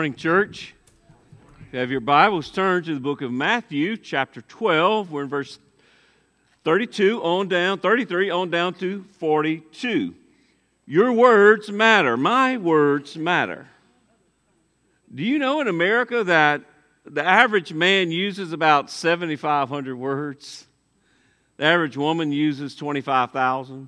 Morning, church. If you have your Bibles, turn to the book of Matthew, chapter 12. We're in verse 33 on down to 42. Your words matter. My words matter. Do you know in America that the average man uses about 7,500 words? The average woman uses 25,000.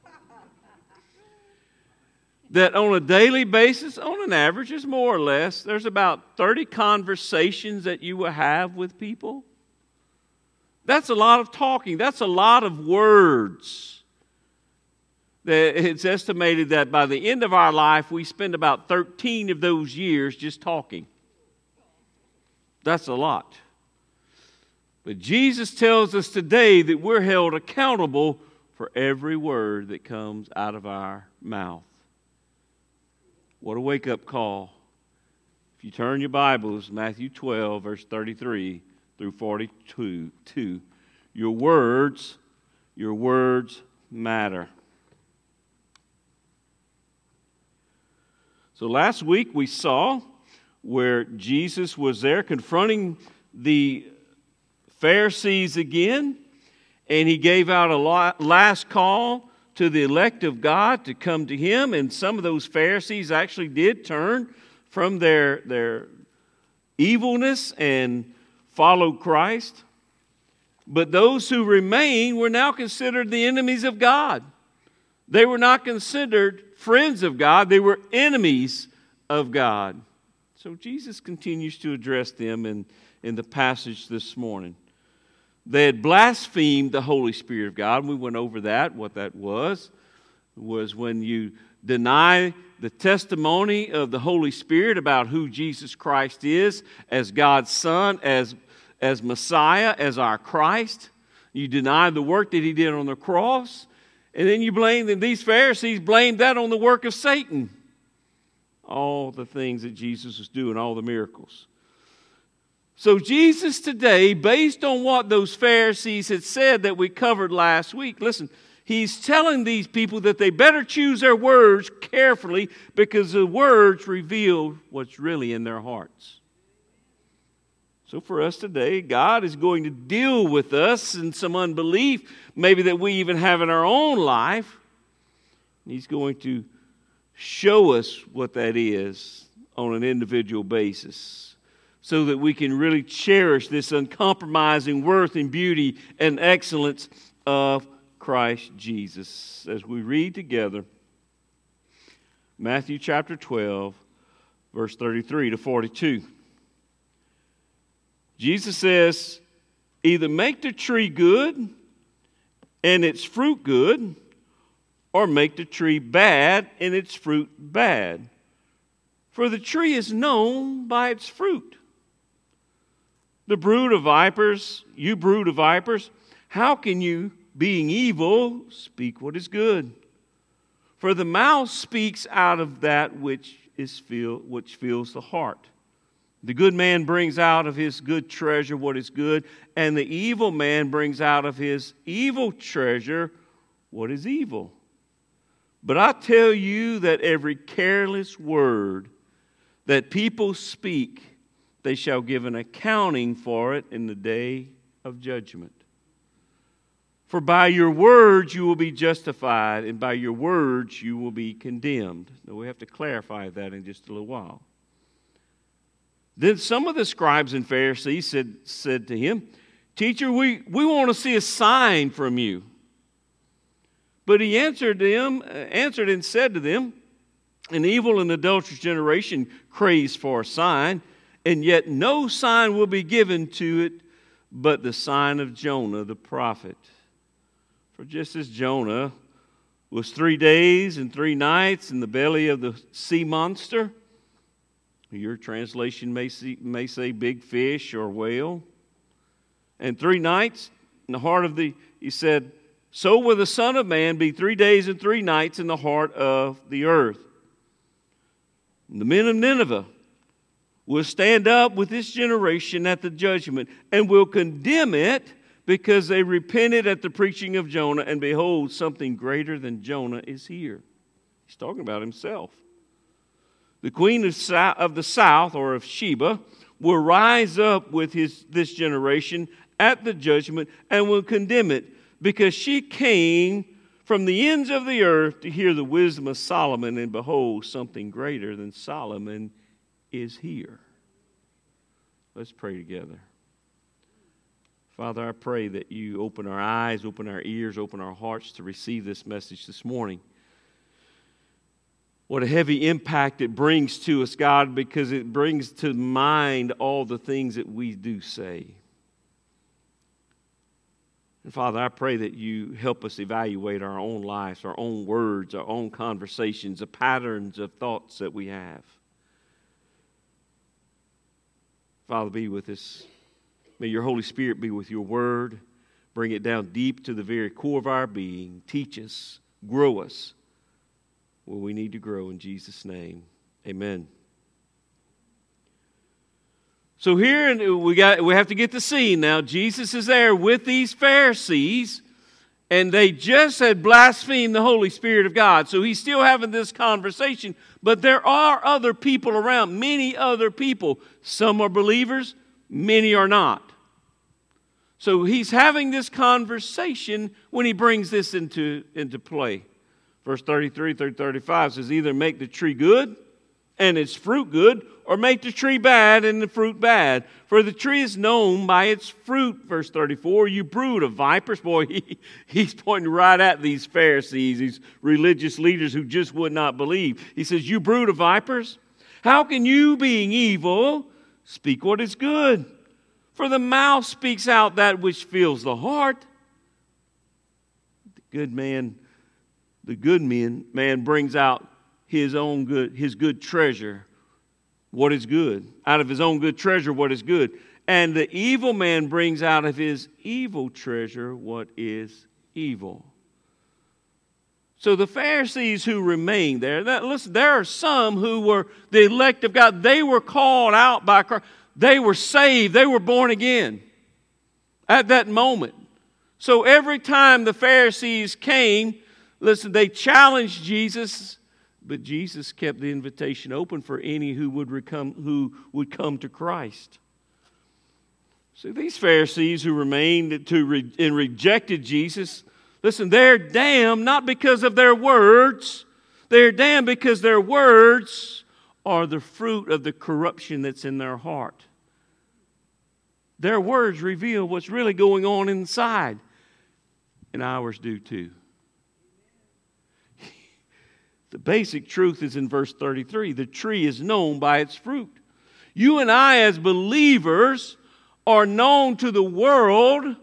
That on a daily basis, on an average, is more or less, there's about 30 conversations that you will have with people. That's a lot of talking. That's a lot of words. It's estimated that by the end of our life, we spend about 13 of those years just talking. That's a lot. But Jesus tells us today that we're held accountable for every word that comes out of our mouth. What a wake-up call. If you turn your Bibles, Matthew 12, verse 33 through 42, your words matter. So last week we saw where Jesus was there confronting the Pharisees again, and he gave out a last call to the elect of God to come to him, and some of those Pharisees actually did turn from their evilness and follow Christ. But those who remained were now considered the enemies of God. They were not considered friends of God, they were enemies of God. So Jesus continues to address them in the passage this morning. They had blasphemed the Holy Spirit of God. We went over that. What that was when you deny the testimony of the Holy Spirit about who Jesus Christ is as God's Son, as Messiah, as our Christ. You deny the work that He did on the cross. And then you blame them. These Pharisees blamed that on the work of Satan. All the things that Jesus was doing, all the miracles. So Jesus today, based on what those Pharisees had said that we covered last week, listen, He's telling these people that they better choose their words carefully because the words reveal what's really in their hearts. So for us today, God is going to deal with us in some unbelief, maybe that we even have in our own life. He's going to show us what that is on an individual basis, so that we can really cherish this uncompromising worth and beauty and excellence of Christ Jesus. As we read together, Matthew chapter 12, verse 33 to 42. Jesus says, either make the tree good and its fruit good, or make the tree bad and its fruit bad. For the tree is known by its fruit. You brood of vipers, how can you, being evil, speak what is good? For the mouth speaks out of that which fills the heart. The good man brings out of his good treasure what is good, and the evil man brings out of his evil treasure what is evil. But I tell you that every careless word that people speak, they shall give an accounting for it in the day of judgment. For by your words you will be justified, and by your words you will be condemned. Now we have to clarify that in just a little while. Then some of the scribes and Pharisees said to him, Teacher, we want to see a sign from you. But he answered and said to them, An evil and adulterous generation craves for a sign, and yet no sign will be given to it but the sign of Jonah the prophet. For just as Jonah was 3 days and 3 nights in the belly of the sea monster, your translation may say big fish or whale, and 3 nights in the heart of he said, so will the Son of Man be 3 days and 3 nights in the heart of the earth. And the men of Nineveh will stand up with this generation at the judgment and will condemn it because they repented at the preaching of Jonah, and behold, something greater than Jonah is here. He's talking about himself. The queen of the south, or of Sheba, will rise up with this generation at the judgment and will condemn it, because she came from the ends of the earth to hear the wisdom of Solomon, and behold, something greater than Solomon is here. Let's pray together. Father, I pray that you open our eyes, open our ears, open our hearts to receive this message this morning. What a heavy impact it brings to us, God, because it brings to mind all the things that we do say. And Father, I pray that you help us evaluate our own lives, our own words, our own conversations, the patterns of thoughts that we have. Father, be with us. May your Holy Spirit be with your word. Bring it down deep to the very core of our being. Teach us, grow us where we need to grow, in Jesus' name. Amen. So here we have to get the scene now. Jesus is there with these Pharisees, and they just had blasphemed the Holy Spirit of God. So he's still having this conversation, but there are other people around, many other people. Some are believers, many are not. So he's having this conversation when he brings this into play. Verse 33 through 35 says, either make the tree good and its fruit good, or make the tree bad and the fruit bad. For the tree is known by its fruit. Verse 34, you brood of vipers. Boy, he's pointing right at these Pharisees, these religious leaders who just would not believe. He says, you brood of vipers, how can you, being evil, speak what is good? For the mouth speaks out that which fills the heart. The good man brings out his good treasure, what is good. Out of his own good treasure, what is good. And the evil man brings out of his evil treasure what is evil. So the Pharisees who remained there, listen, there are some who were the elect of God. They were called out by Christ. They were saved. They were born again at that moment. So every time the Pharisees came, listen, they challenged Jesus, but Jesus kept the invitation open for any who would come to Christ. So these Pharisees who remained and rejected Jesus, listen, they're damned not because of their words. They're damned because their words are the fruit of the corruption that's in their heart. Their words reveal what's really going on inside, and ours do too. The basic truth is in verse 33. The tree is known by its fruit. You and I as believers are known to the world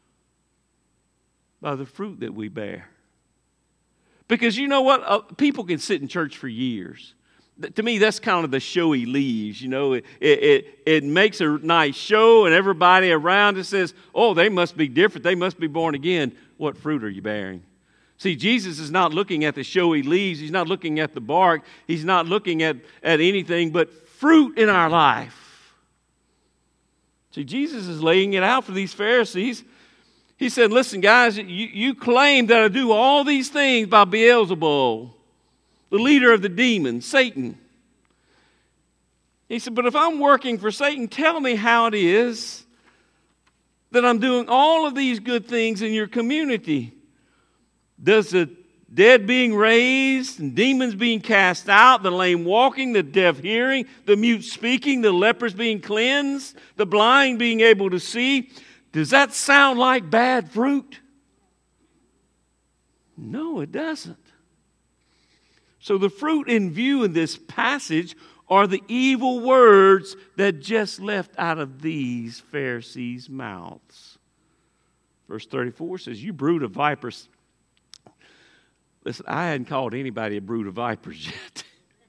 by the fruit that we bear. Because you know what? People can sit in church for years. To me, that's kind of the showy leaves. You know, it makes a nice show, and everybody around it says, oh, they must be different. They must be born again. What fruit are you bearing? See, Jesus is not looking at the showy leaves. He's not looking at the bark. He's not looking at anything but fruit in our life. See, Jesus is laying it out for these Pharisees. He said, listen, guys, you claim that I do all these things by Beelzebul, the leader of the demons, Satan. He said, but if I'm working for Satan, tell me how it is that I'm doing all of these good things in your community. Does the dead being raised, and demons being cast out, the lame walking, the deaf hearing, the mute speaking, the lepers being cleansed, the blind being able to see, does that sound like bad fruit? No, it doesn't. So the fruit in view in this passage are the evil words that just left out of these Pharisees' mouths. Verse 34 says, you brood of vipers. Listen, I hadn't called anybody a brood of vipers yet.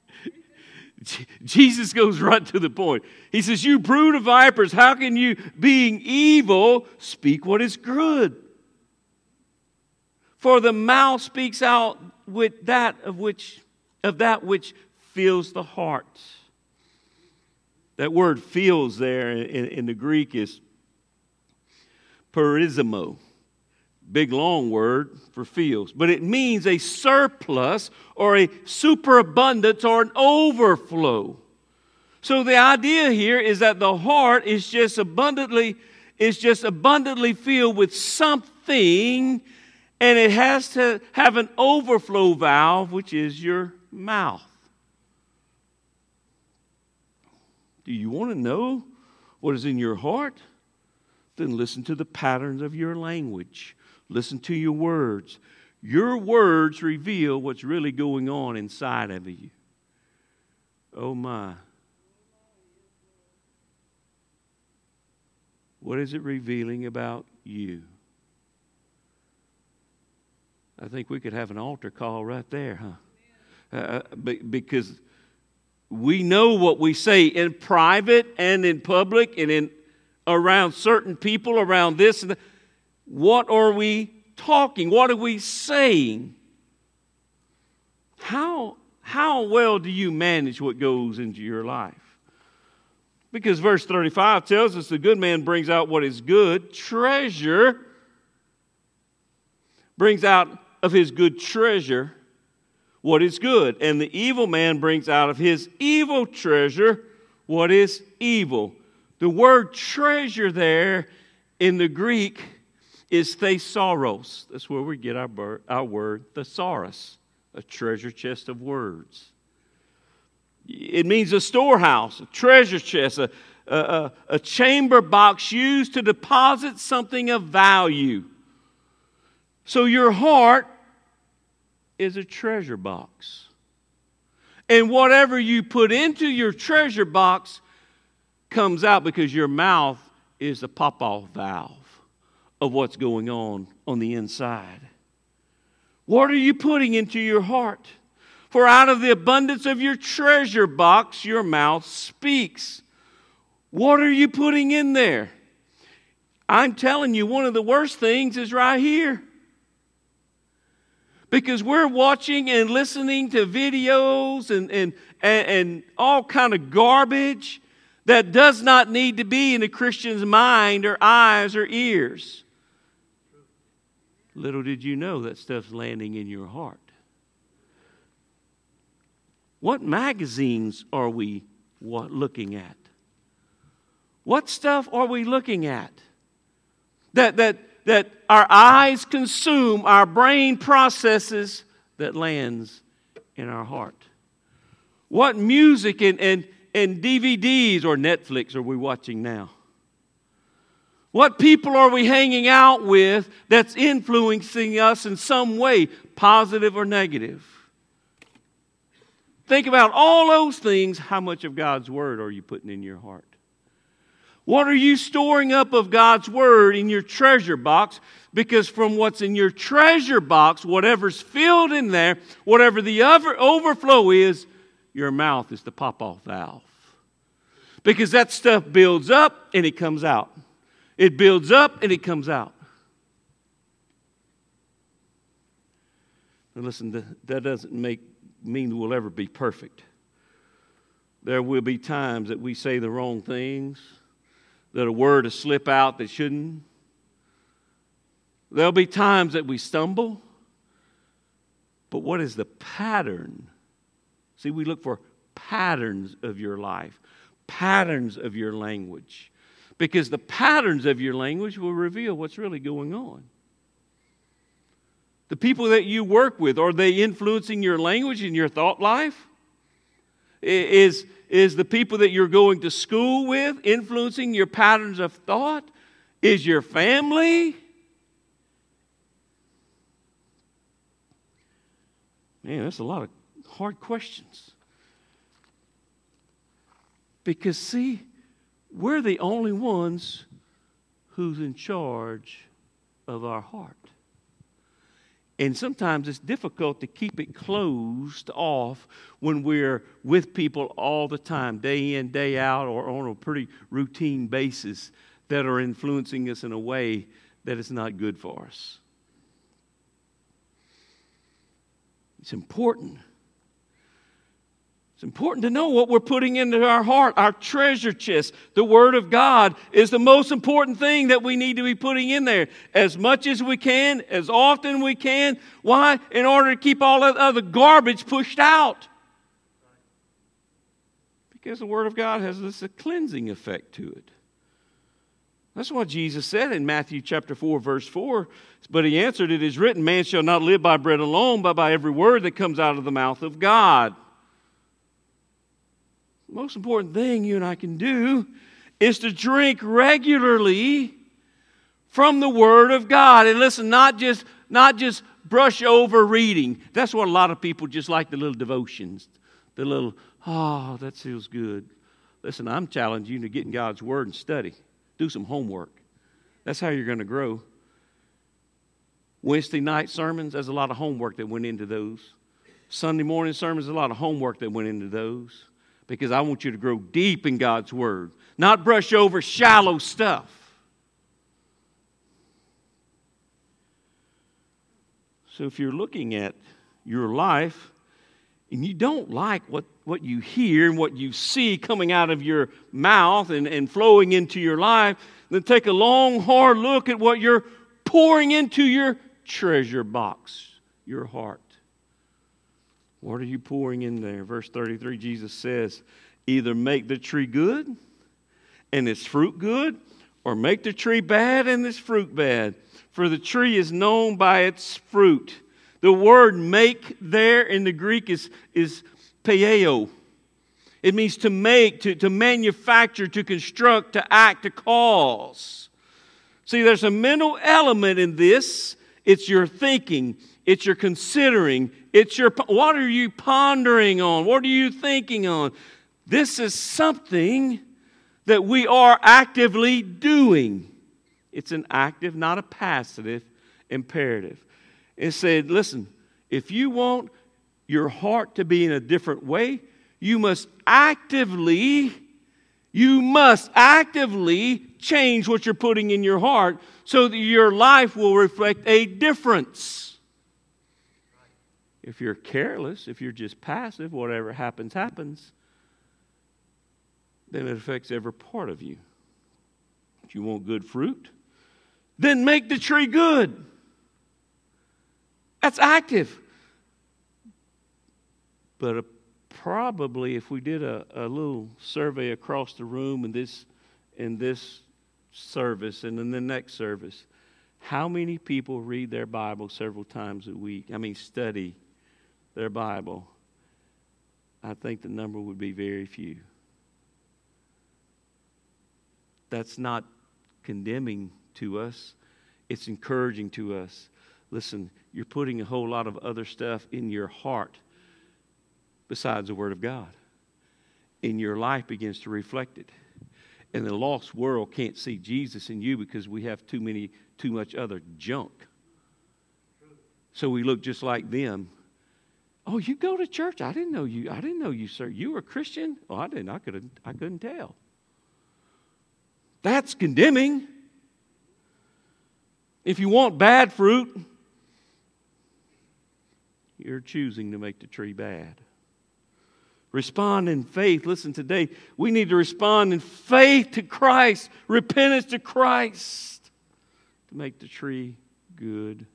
Jesus goes right to the point. He says, you brood of vipers, how can you, being evil, speak what is good? For the mouth speaks out with that which fills the heart. That word fills there in the Greek is perismo. Big long word for fields. But it means a surplus or a superabundance or an overflow. So the idea here is that the heart is just abundantly filled with something, and it has to have an overflow valve, which is your mouth. Do you want to know what is in your heart? Then listen to the patterns of your language. Listen to your words. Your words reveal what's really going on inside of you. Oh my. What is it revealing about you? I think we could have an altar call right there, huh? Because we know what we say in private and in public and in around certain people, around this and that. What are we talking? What are we saying? How well do you manage what goes into your life? Because verse 35 tells us the good man brings out what is good. Treasure brings out of his good treasure what is good. And the evil man brings out of his evil treasure what is evil. The word treasure there in the Greek is thesauros. That's where we get our word thesaurus, a treasure chest of words. It means a storehouse, a treasure chest, a chamber box used to deposit something of value. So your heart is a treasure box. And whatever you put into your treasure box comes out, because your mouth is the pop-off valve of what's going on the inside. What are you putting into your heart? For out of the abundance of your treasure box, your mouth speaks. What are you putting in there? I'm telling you, one of the worst things is right here. Because we're watching and listening to videos and all kind of garbage that does not need to be in a Christian's mind or eyes or ears. Little did you know that stuff's landing in your heart. What magazines are we looking at? What stuff are we looking at? That our eyes consume, our brain processes, that lands in our heart. What music and DVDs or Netflix are we watching now? What people are we hanging out with that's influencing us in some way, positive or negative? Think about all those things. How much of God's Word are you putting in your heart? What are you storing up of God's Word in your treasure box? Because from what's in your treasure box, whatever's filled in there, whatever the overflow is, your mouth is the pop-off valve. Because that stuff builds up and it comes out. It builds up and it comes out. And listen, that doesn't mean we'll ever be perfect. There will be times that we say the wrong things, that a word will slip out that shouldn't. There'll be times that we stumble. But what is the pattern? See, we look for patterns of your life, patterns of your language. Because the patterns of your language will reveal what's really going on. The people that you work with, are they influencing your language and your thought life? Is the people that you're going to school with influencing your patterns of thought? Is your family? Man, that's a lot of hard questions. Because, see, we're the only ones who's in charge of our heart. And sometimes it's difficult to keep it closed off when we're with people all the time, day in, day out, or on a pretty routine basis that are influencing us in a way that is not good for us. It's important. It's important to know what we're putting into our heart, our treasure chest. The Word of God is the most important thing that we need to be putting in there as much as we can, as often we can. Why? In order to keep all that other garbage pushed out. Because the Word of God has a cleansing effect to it. That's what Jesus said in Matthew chapter 4, verse 4. But he answered, it is written, man shall not live by bread alone, but by every word that comes out of the mouth of God. The most important thing you and I can do is to drink regularly from the Word of God. And listen, not just brush over reading. That's what a lot of people just like, the little devotions. The little, oh, that feels good. Listen, I'm challenging you to get in God's Word and study. Do some homework. That's how you're going to grow. Wednesday night sermons, there's a lot of homework that went into those. Sunday morning sermons, there's a lot of homework that went into those. Because I want you to grow deep in God's Word. Not brush over shallow stuff. So if you're looking at your life and you don't like what you hear and what you see coming out of your mouth and flowing into your life, then take a long, hard look at what you're pouring into your treasure box, your heart. What are you pouring in there? Verse 33, Jesus says, either make the tree good and its fruit good, or make the tree bad and its fruit bad. For the tree is known by its fruit. The word make there in the Greek is peio. It means to make, to manufacture, to construct, to act, to cause. See, there's a mental element in this. It's your thinking. It's your considering. It's your, what are you pondering on? What are you thinking on? This is something that we are actively doing. It's an active, not a passive imperative. It said, listen, if you want your heart to be in a different way, you must actively change what you're putting in your heart so that your life will reflect a difference. If you're careless, if you're just passive, whatever happens, happens, then it affects every part of you. If you want good fruit, then make the tree good. That's active. But probably if we did a little survey across the room in this service and in the next service, how many people read their Bible several times a week? Study their Bible. I think the number would be very few. That's not condemning to us. It's encouraging to us. Listen, you're putting a whole lot of other stuff in your heart besides the Word of God. And your life begins to reflect it. And the lost world can't see Jesus in you because we have too much other junk. So we look just like them. Oh, you go to church? I didn't know you, sir. You were a Christian? Oh, I didn't. I couldn't tell. That's condemning. If you want bad fruit, you're choosing to make the tree bad. Respond in faith. Listen, today we need to respond in faith to Christ, repentance to Christ, to make the tree good.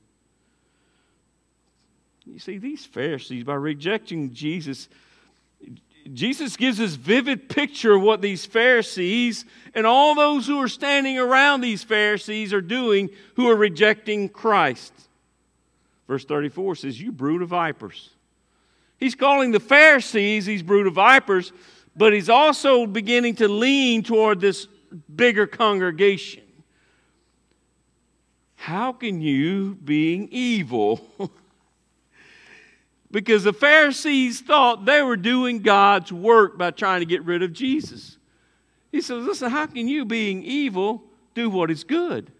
You see, these Pharisees, by rejecting Jesus gives this vivid picture of what these Pharisees and all those who are standing around these Pharisees are doing, who are rejecting Christ. Verse 34 says, you brood of vipers. He's calling the Pharisees these brood of vipers, but he's also beginning to lean toward this bigger congregation. How can you, being evil... Because the Pharisees thought they were doing God's work by trying to get rid of Jesus. He says, listen, how can you, being evil, do what is good?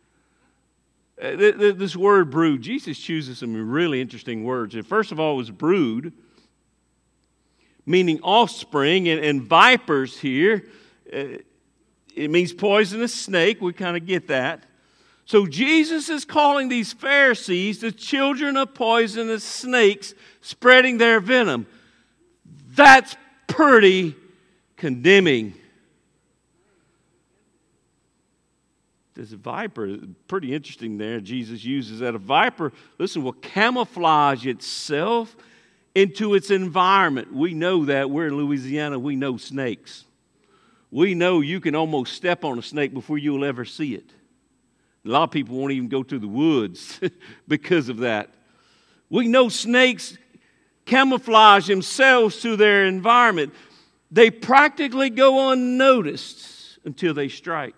This word brood, Jesus chooses some really interesting words. And first of all, it was brood, meaning offspring, and vipers here. It means poisonous snake. We kind of get that. So Jesus is calling these Pharisees the children of poisonous snakes spreading their venom. That's pretty condemning. There's a viper, pretty interesting there. Jesus uses that. A viper, listen, will camouflage itself into its environment. We know that. We're in Louisiana. We know snakes. We know you can almost step on a snake before you'll ever see it. A lot of people won't even go to the woods because of that. We know snakes camouflage themselves to their environment. They practically go unnoticed until they strike.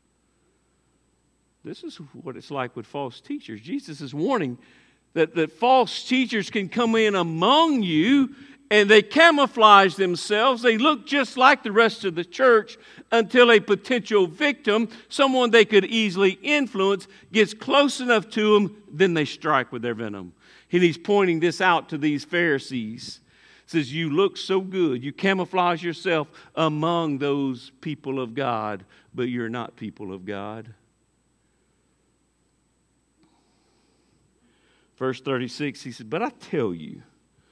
This is what it's like with false teachers. Jesus is warning that false teachers can come in among you and they camouflage themselves. They look just like the rest of the church until a potential victim, someone they could easily influence, gets close enough to them, then they strike with their venom. And he's pointing this out to these Pharisees. He says, you look so good. You camouflage yourself among those people of God, but you're not people of God. Verse 36, he said, but I tell you,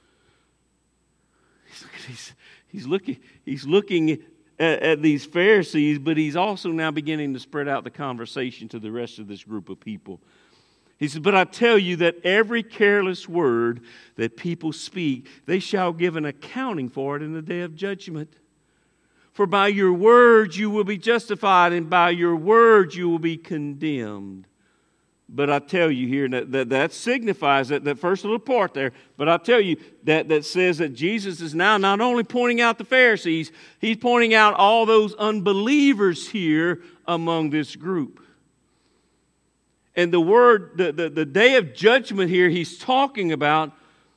he's looking at these Pharisees, but he's also now beginning to spread out the conversation to the rest of this group of people. He said, but I tell you that every careless word that people speak, they shall give an accounting for it in the day of judgment. For by your words you will be justified, and by your words you will be condemned. But I tell you here, that signifies that first little part there, but I tell you that says that Jesus is now not only pointing out the Pharisees, he's pointing out all those unbelievers here among this group. And the word, the day of judgment here, he's talking about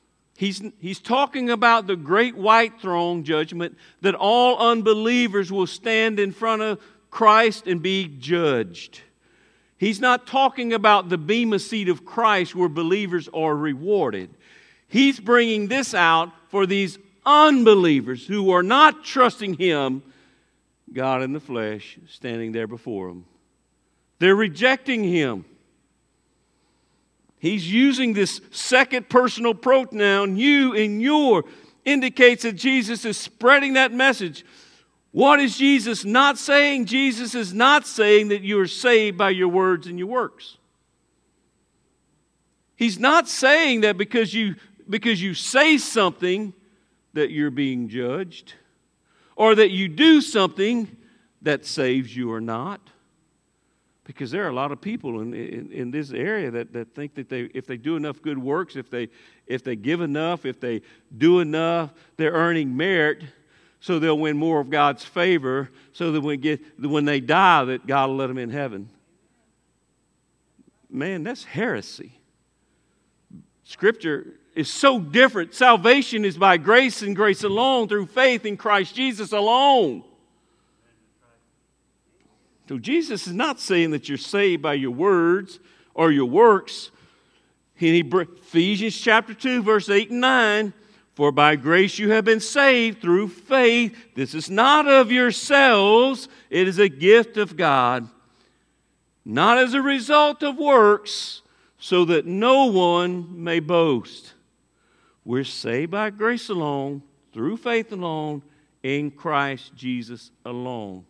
the great white throne judgment, that all unbelievers will stand in front of Christ and be judged. He's not talking about the bema seat of Christ where believers are rewarded. He's bringing this out for these unbelievers who are not trusting Him, God in the flesh, standing there before them. They're rejecting Him. He's using this second personal pronoun, you and your, indicates that Jesus is spreading that message. What is Jesus not saying? Jesus is not saying that you are saved by your words and your works. He's not saying that because you say something that you're being judged, or that you do something that saves you or not. Because there are a lot of people in this area that think that if they do enough good works, if they give enough, if they do enough, they're earning merit, so they'll win more of God's favor, so that when they die, that God will let them in heaven. Man, that's heresy. Scripture is so different. Salvation is by grace and grace alone, through faith in Christ Jesus alone. So Jesus is not saying that you're saved by your words or your works. Ephesians chapter 2, verse 8 and 9, for by grace you have been saved through faith. This is not of yourselves. It is a gift of God, not as a result of works, so that no one may boast. We're saved by grace alone, through faith alone, in Christ Jesus alone.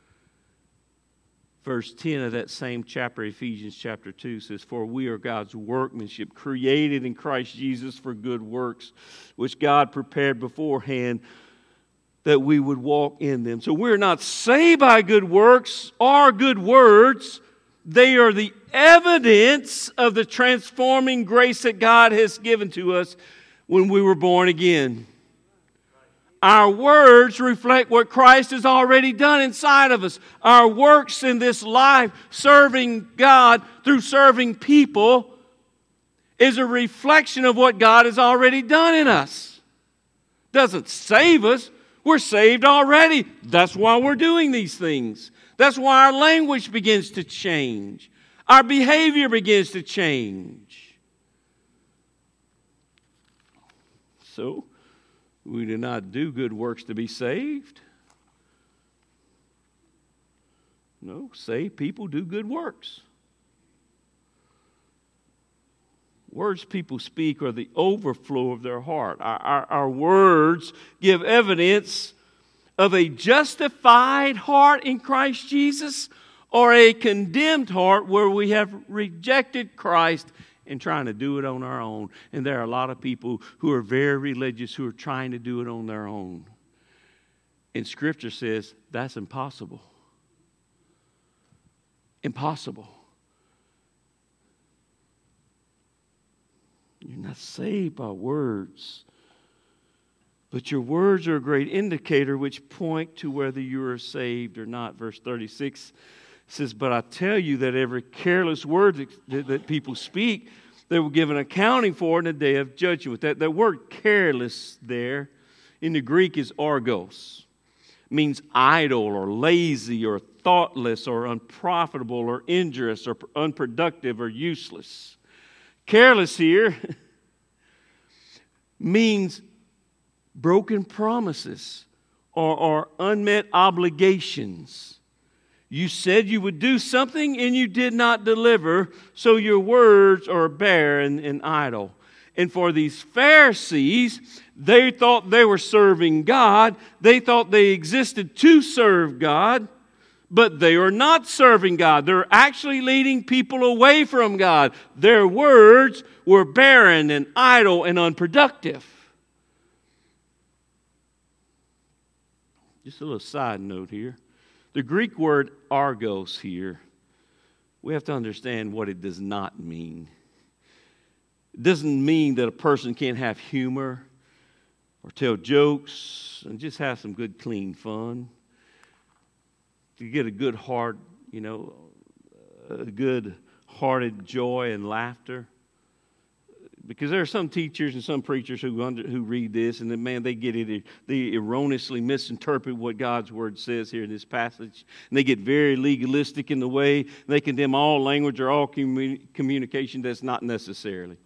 Verse 10 of that same chapter, Ephesians chapter 2, says, for we are God's workmanship, created in Christ Jesus for good works, which God prepared beforehand that we would walk in them. So we're not saved by good works or good words. They are the evidence of the transforming grace that God has given to us when we were born again. Our words reflect what Christ has already done inside of us. Our works in this life, serving God through serving people, is a reflection of what God has already done in us. Doesn't save us. We're saved already. That's why we're doing these things. That's why our language begins to change. Our behavior begins to change. So, we do not do good works to be saved. No, saved people do good works. Words people speak are the overflow of their heart. Our words give evidence of a justified heart in Christ Jesus or a condemned heart where we have rejected Christ and trying to do it on our own. And there are a lot of people who are very religious who are trying to do it on their own. And Scripture says that's impossible. Impossible. You're not saved by words. But your words are a great indicator which point to whether you are saved or not. Verse 36 says, but I tell you that every careless word that people speak, they will give an accounting for in the day of judgment. That word careless there in the Greek is argos. It means idle or lazy or thoughtless or unprofitable or injurious or unproductive or useless. Careless here means broken promises or unmet obligations. You said you would do something and you did not deliver, so your words are barren and idle. And for these Pharisees, they thought they were serving God. They thought they existed to serve God. But they are not serving God. They're actually leading people away from God. Their words were barren and idle and unproductive. Just a little side note here. The Greek word argos here, we have to understand what it does not mean. It doesn't mean that a person can't have humor or tell jokes and just have some good, clean fun. To get a good heart, a good-hearted joy and laughter. Because there are some teachers and some preachers who read this, and then, man, they get it. They erroneously misinterpret what God's Word says here in this passage. And they get very legalistic in the way they condemn all language or all communication that's not necessarily.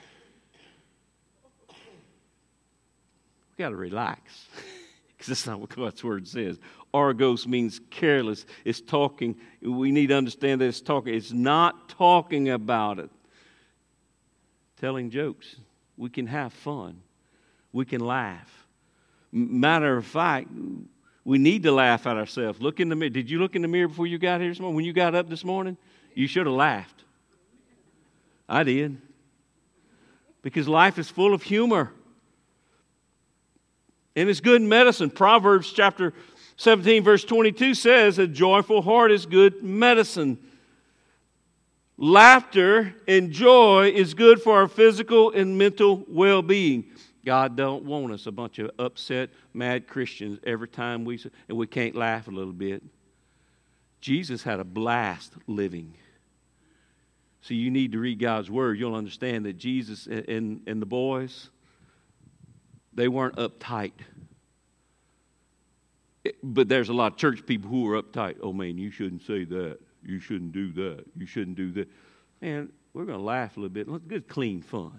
We've got to relax. Because that's not what God's Word says. Argos means careless. It's talking. We need to understand that it's talking. It's not talking about it. Telling jokes. We can have fun. We can laugh. Matter of fact, we need to laugh at ourselves. Look in the mirror. Did you look in the mirror before you got here this morning? When you got up this morning, you should have laughed. I did. Because life is full of humor. And it's good medicine. Proverbs chapter 17 verse 22 says, a joyful heart is good medicine. Laughter and joy is good for our physical and mental well-being. God don't want us a bunch of upset, mad Christians every time and we can't laugh a little bit. Jesus had a blast living. So you need to read God's Word. You'll understand that Jesus and the boys, they weren't uptight. But there's a lot of church people who are uptight. Oh, man, you shouldn't say that. You shouldn't do that. You shouldn't do that. Man, we're going to laugh a little bit. Let's good, clean fun.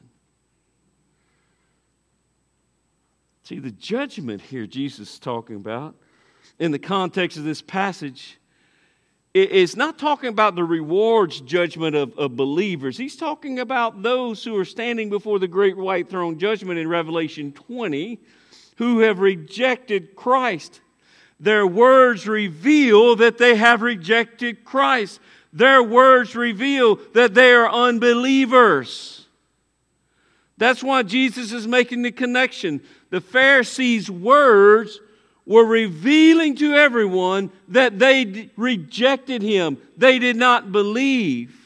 See, the judgment here Jesus is talking about in the context of this passage, it's not talking about the rewards judgment of believers. He's talking about those who are standing before the great white throne judgment in Revelation 20 who have rejected Christ. Their words reveal that they have rejected Christ. Their words reveal that they are unbelievers. That's why Jesus is making the connection. The Pharisees' words were revealing to everyone that they rejected Him. They did not believe.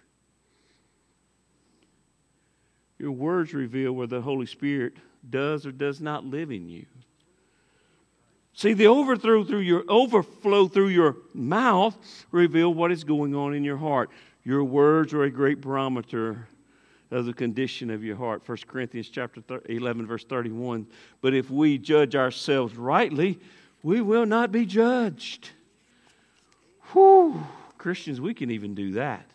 Your words reveal whether the Holy Spirit does or does not live in you. See, the overflow through your mouth reveal what is going on in your heart. Your words are a great barometer of the condition of your heart. 1 Corinthians chapter 11, verse 31. But if we judge ourselves rightly, we will not be judged. Whew. Christians, we can even do that.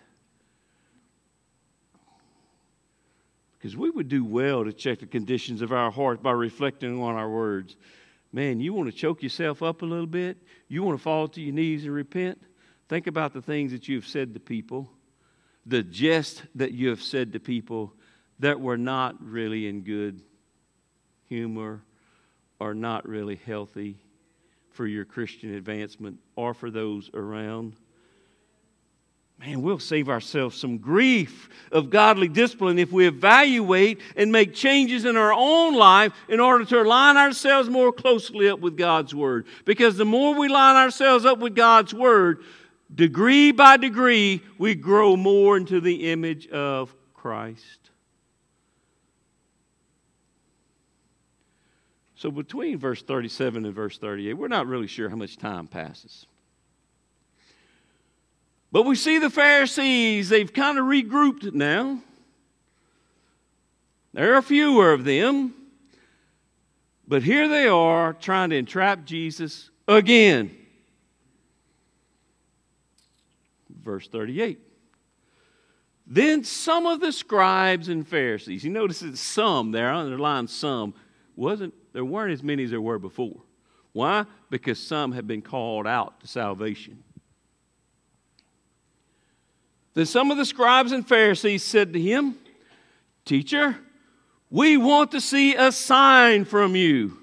Because we would do well to check the conditions of our heart by reflecting on our words. Man, you want to choke yourself up a little bit? You want to fall to your knees and repent? Think about the things that you have said to people, the jest that you have said to people, that were not really in good humor or not really healthy for your Christian advancement or for those around. Man, we'll save ourselves some grief of godly discipline if we evaluate and make changes in our own life in order to align ourselves more closely up with God's Word. Because the more we line ourselves up with God's Word, degree by degree, we grow more into the image of Christ. So between verse 37 and verse 38, we're not really sure how much time passes. But we see the Pharisees, they've kind of regrouped now. There are fewer of them. But here they are trying to entrap Jesus again. Verse 38. Then some of the scribes and Pharisees, you notice it's some there, underlined some, there weren't as many as there were before. Why? Because some had been called out to salvation. Then some of the scribes and Pharisees said to him, Teacher, we want to see a sign from you.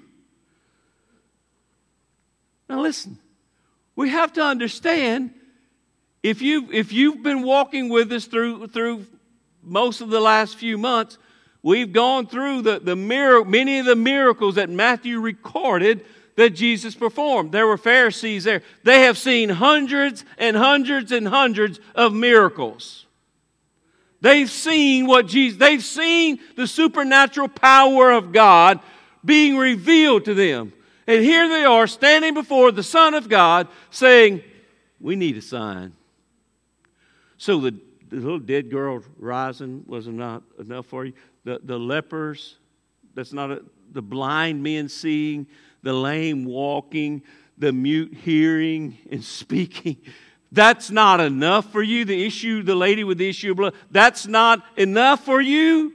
Now listen, we have to understand, if you've been walking with us through most of the last few months, we've gone through many of the miracles that Matthew recorded that Jesus performed. There were Pharisees there. They have seen hundreds and hundreds and hundreds of miracles. They've seen they've seen the supernatural power of God being revealed to them. And here they are standing before the Son of God saying, we need a sign. So the little dead girl rising was not enough for you. The lepers, the blind men seeing, the lame walking, the mute hearing and speaking. That's not enough for you. The lady with the issue of blood, that's not enough for you.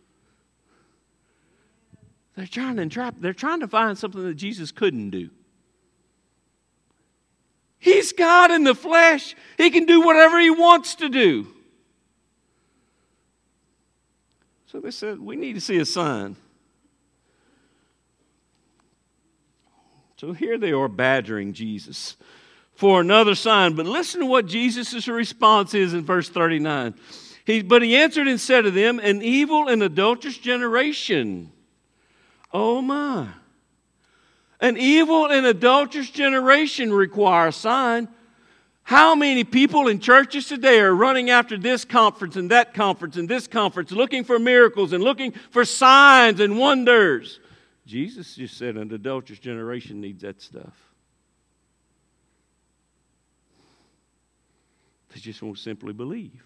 They're trying to entrap. They're trying to find something that Jesus couldn't do. He's God in the flesh. He can do whatever He wants to do. So they said, we need to see a sign. So here they are badgering Jesus for another sign. But listen to what Jesus' response is in verse 39. But he answered and said to them, an evil and adulterous generation. Oh my. An evil and adulterous generation require a sign. How many people in churches today are running after this conference and that conference and this conference, looking for miracles and looking for signs and wonders? Jesus just said an adulterous generation needs that stuff. They just won't simply believe.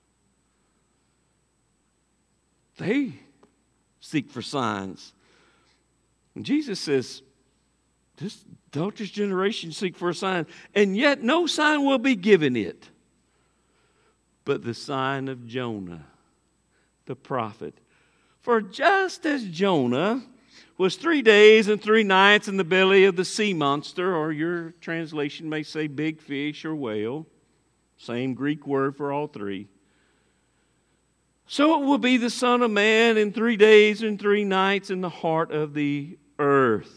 They seek for signs. And Jesus says, this adulterous generation seek for a sign, and yet no sign will be given it, but the sign of Jonah, the prophet. For just as Jonah was 3 days and 3 nights in the belly of the sea monster, or your translation may say big fish or whale, same Greek word for all three, so it will be the Son of Man in 3 days and 3 nights in the heart of the earth.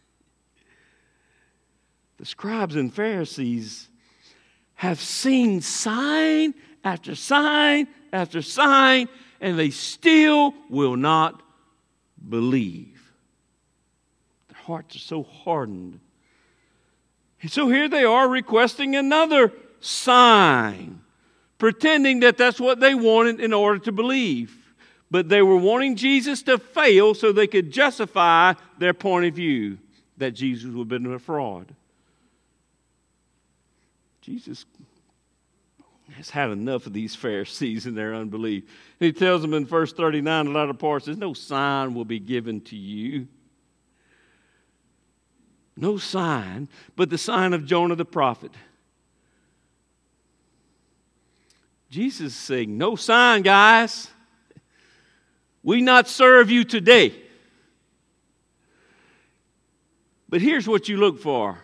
The scribes and Pharisees have seen sign after sign after sign, and they still will not believe. Their hearts are so hardened. And so here they are requesting another sign, pretending that that's what they wanted in order to believe. But they were wanting Jesus to fail so they could justify their point of view that Jesus would have been a fraud. Jesus has had enough of these Pharisees and their unbelief. He tells them in verse 39, the latter part says, no sign will be given to you. No sign, but the sign of Jonah the prophet. Jesus is saying, no sign, guys. We not serve you today. But here's what you look for.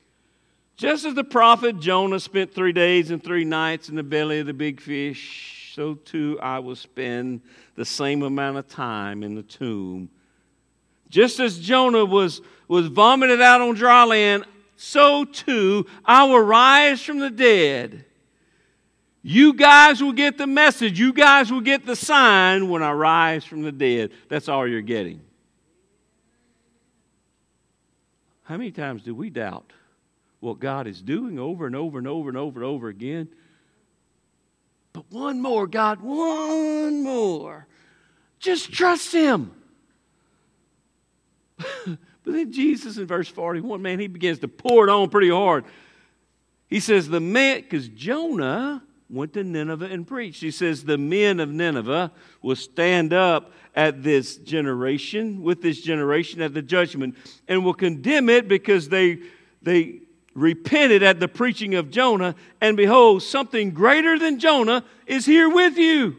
Just as the prophet Jonah spent 3 days and 3 nights in the belly of the big fish, so too I will spend the same amount of time in the tomb. Just as Jonah was vomited out on dry land, so too I will rise from the dead. You guys will get the message. You guys will get the sign when I rise from the dead. That's all you're getting. How many times do we doubt what God is doing over and over and over and over and over again? But one more, God, one more. Just trust Him. But then Jesus in verse 41, man, He begins to pour it on pretty hard. He says, because Jonah went to Nineveh and preached. He says, the men of Nineveh will stand up at this generation, with this generation at the judgment, and will condemn it because they repented at the preaching of Jonah, and behold, something greater than Jonah is here with you.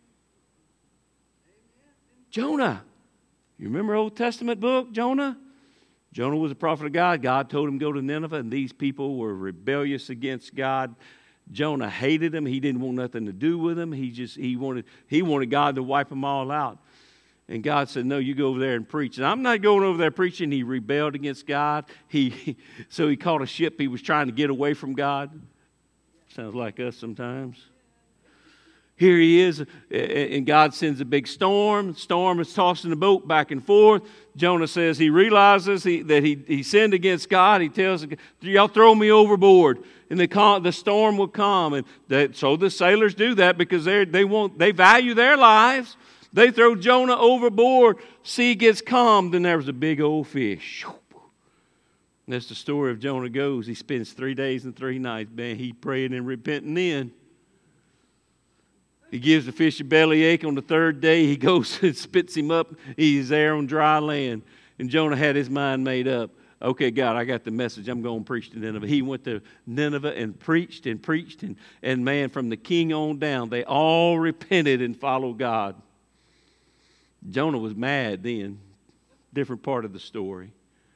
Jonah. You remember Old Testament book, Jonah? Jonah was a prophet of God. God told him to go to Nineveh, and these people were rebellious against God. Jonah hated him. He didn't want nothing to do with him. He wanted God to wipe them all out. And God said, no, you go over there and preach. And I'm not going over there preaching. He rebelled against God. So he caught a ship. He was trying to get away from God. Sounds like us sometimes. Here he is, and God sends a big storm. The storm is tossing the boat back and forth. Jonah says he realizes that he sinned against God. He tells, y'all throw me overboard, and the storm will calm. And so the sailors do that because they value their lives. They throw Jonah overboard. Sea gets calm. Then there was a big old fish. And that's the story of Jonah goes. He spends 3 days and 3 nights. Man, he praying and repenting then. He gives the fish a bellyache on the 3rd day. He goes and spits him up. He's there on dry land. And Jonah had his mind made up. Okay, God, I got the message. I'm going to preach to Nineveh. He went to Nineveh and preached. And man, from the king on down, they all repented and followed God. Jonah was mad then. Different part of the story.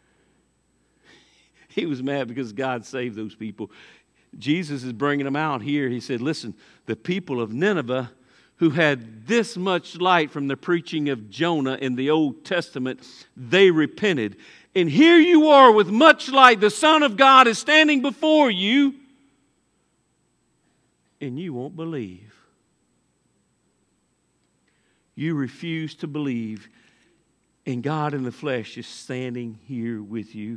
He was mad because God saved those people. Jesus is bringing them out here. He said, listen, the people of Nineveh who had this much light from the preaching of Jonah in the Old Testament, they repented. And here you are with much light. The Son of God is standing before you, and you won't believe. You refuse to believe, and God in the flesh is standing here with you.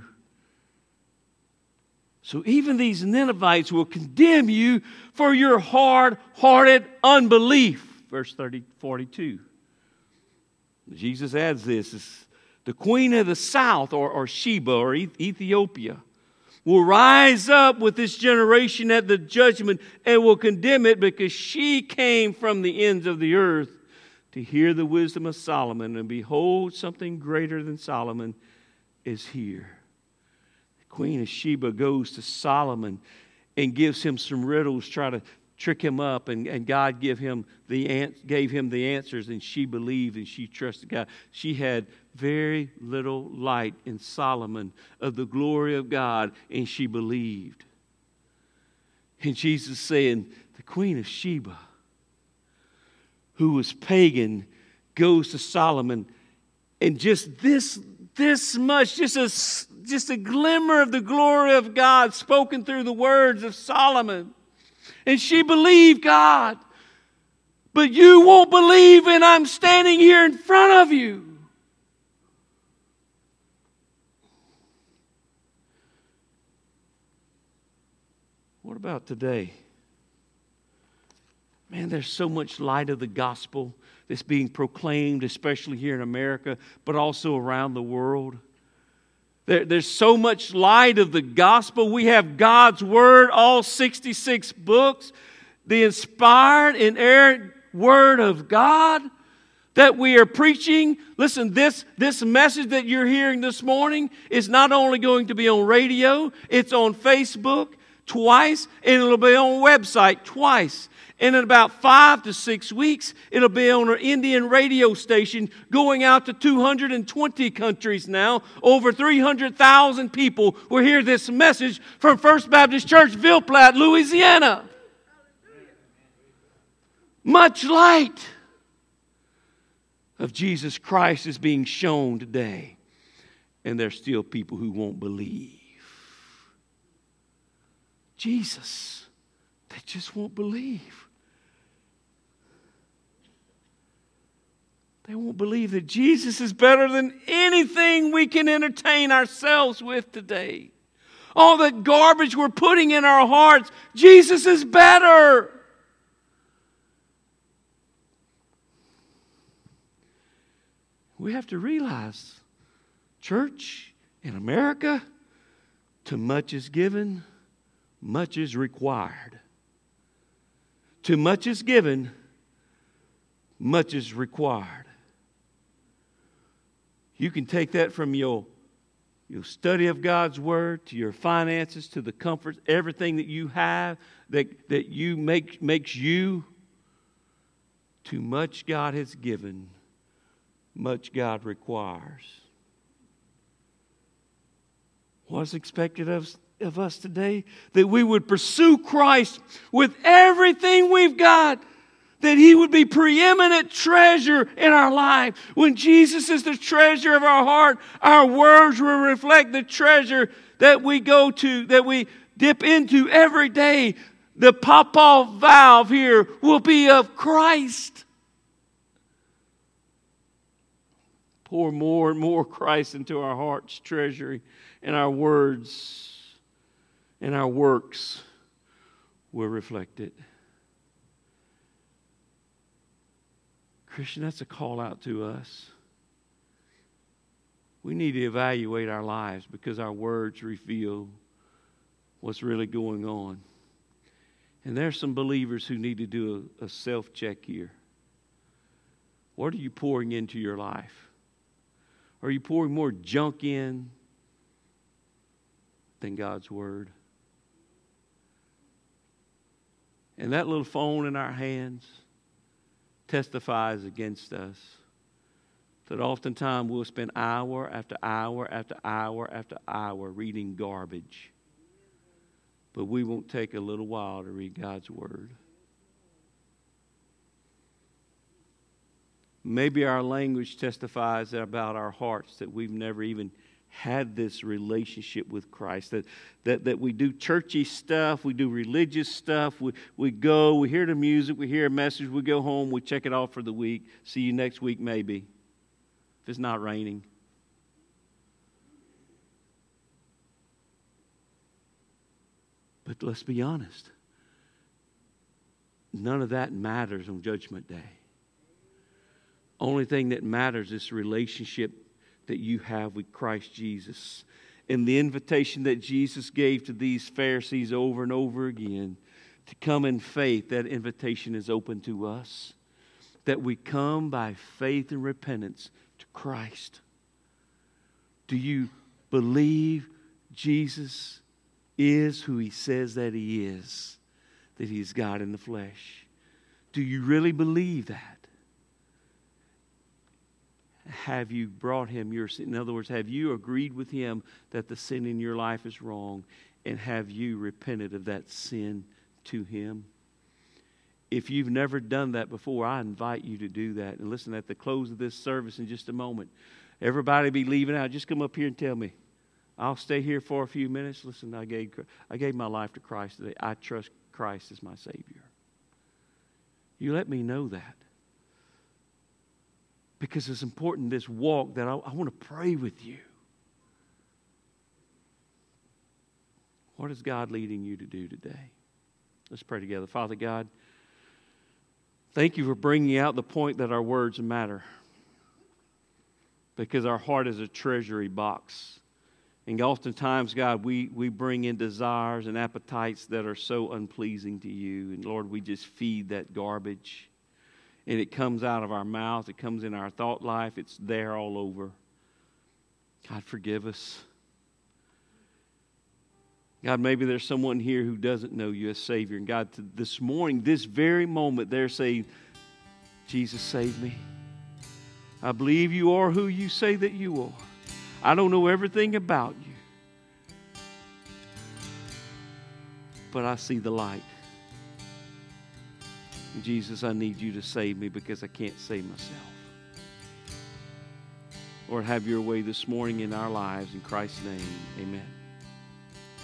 So even these Ninevites will condemn you for your hard-hearted unbelief. Verse 42. Jesus adds this. It's the queen of the south, or Sheba, or Ethiopia, will rise up with this generation at the judgment and will condemn it because she came from the ends of the earth to hear the wisdom of Solomon. And behold, something greater than Solomon is here. Queen of Sheba goes to Solomon and gives him some riddles, try to trick him up, and God gave him the answers, and she believed and she trusted God. She had very little light in Solomon of the glory of God, and she believed. And Jesus saying, the Queen of Sheba, who was pagan, goes to Solomon, and just this much, just a glimmer of the glory of God spoken through the words of Solomon. And she believed God. But you won't believe when I'm standing here in front of you. What about today? Man, there's so much light of the gospel that's being proclaimed, especially here in America, but also around the world. There's so much light of the gospel. We have God's Word, all 66 books, the inspired, inerrant Word of God that we are preaching. Listen, this message that you're hearing this morning is not only going to be on radio, it's on Facebook twice, and it'll be on website twice. And in about 5 to 6 weeks, it'll be on our Indian radio station going out to 220 countries now. Over 300,000 people will hear this message from First Baptist Church, Ville Platte, Louisiana. Much light of Jesus Christ is being shown today. And there's still people who won't believe. Jesus, they just won't believe. They won't believe that Jesus is better than anything we can entertain ourselves with today. All that garbage we're putting in our hearts, Jesus is better. We have to realize, church in America, too much is given, much is required. Too much is given, much is required. You can take that from your study of God's Word, to your finances, to the comforts, everything that you have that you makes you. Too much God has given, much God requires. What's expected of us today? That we would pursue Christ with everything we've got. That He would be preeminent treasure in our life. When Jesus is the treasure of our heart, our words will reflect the treasure that we go to, that we dip into every day. The pop-off valve here will be of Christ. Pour more and more Christ into our hearts, treasury, and our words and our works will reflect it. Christian, that's a call out to us. We need to evaluate our lives because our words reveal what's really going on. And there's some believers who need to do a self-check here. What are you pouring into your life? Are you pouring more junk in than God's Word? And that little phone in our hands testifies against us. That oftentimes we'll spend hour after hour after hour after hour reading garbage. But we won't take a little while to read God's Word. Maybe our language testifies about our hearts that we've never even had this relationship with Christ. That we do churchy stuff, we do religious stuff, we go, we hear the music, we hear a message, we go home, we check it off for the week. See you next week maybe, if it's not raining. But let's be honest. None of that matters on Judgment Day. Only thing that matters is the relationship that you have with Christ Jesus. And the invitation that Jesus gave to these Pharisees over and over again to come in faith, that invitation is open to us. That we come by faith and repentance to Christ. Do you believe Jesus is who He says that He is? That He's God in the flesh? Do you really believe that? Have you brought Him your sin? In other words, have you agreed with Him that the sin in your life is wrong? And have you repented of that sin to Him? If you've never done that before, I invite you to do that. And listen, at the close of this service in just a moment, everybody be leaving out. Just come up here and tell me. I'll stay here for a few minutes. Listen, I gave my life to Christ today. I trust Christ as my Savior. You let me know that. Because it's important, this walk, that I want to pray with you. What is God leading you to do today? Let's pray together. Father God, thank you for bringing out the point that our words matter. Because our heart is a treasury box. And oftentimes, God, we bring in desires and appetites that are so unpleasing to you. And Lord, we just feed that garbage. And it comes out of our mouth. It comes in our thought life. It's there all over. God, forgive us. God, maybe there's someone here who doesn't know you as Savior. And God, this morning, this very moment, they're saying, Jesus, save me. I believe you are who you say that you are. I don't know everything about you. But I see the light. Jesus, I need you to save me because I can't save myself. Lord, have your way this morning in our lives. In Christ's name, amen.